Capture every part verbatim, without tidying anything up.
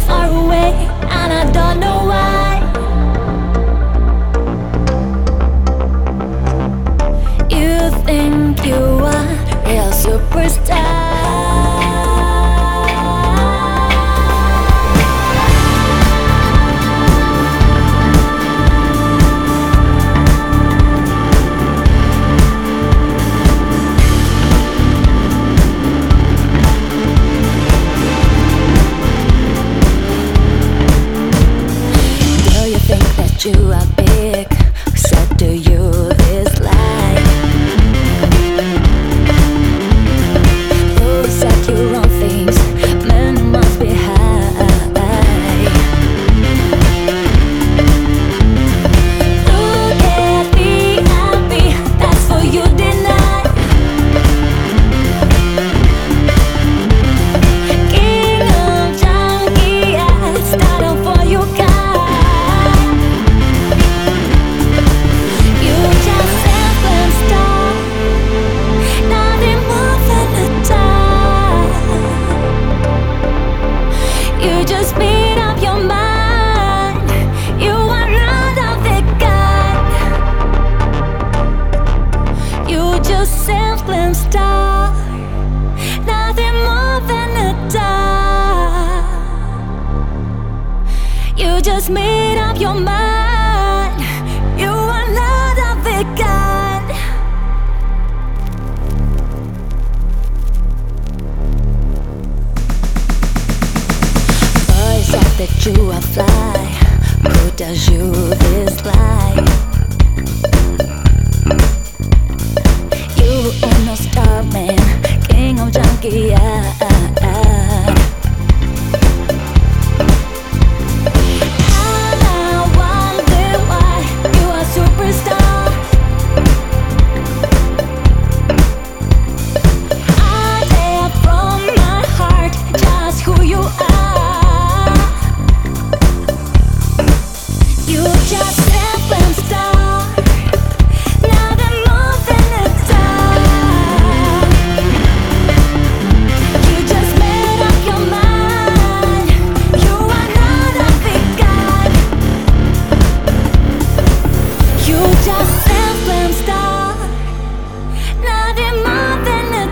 far away, and I don't know why. You think you are a real superstar. You are big, who said to you this lie? Who said you wrong things, men must be high. Look at me, happy, that's what you deny. King of junkie, I started for you guys. Just made up your mind. You are not a victim. You just self-claimed star, nothing more than a dime. You just made up your mind. You are not a victim. That you are fly, who does you this lie? You are no star man, king of junkie. I, I, I. I wonder why you are superstar. I tell from my heart just who you are. Just self-claimed star, nothing more than a dime. You just made up your mind. You are not a victim. You just self-claimed star, nothing more than a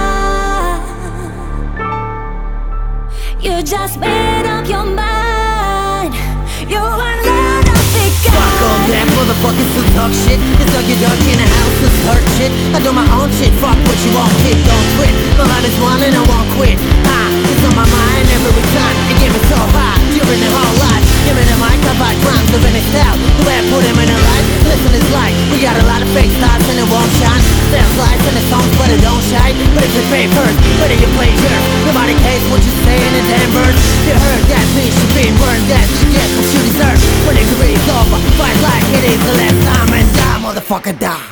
dime. You just made up your mind. You are not a victim. Fuck all that motherfuckers who talk shit. It's like you're dark in a house with hurt shit. I do my own shit, fuck what you want, kid, don't quit. My life is one and I won't quit. Ah, it's on my mind every time. It gave me so high during the whole life. Give me the mic, I fight crimes, living it out. The way I put him in a life, listen is like we got a lot of fake stars and it won't shine. Sounds lies and the songs but it don't shine. But if you pay first, better you play yours. Nobody cares what you say in a damn verse. You heard that piece, you been burned that. You get what you deserve. When the career's over, fight like it is the last time and die, motherfucker, die.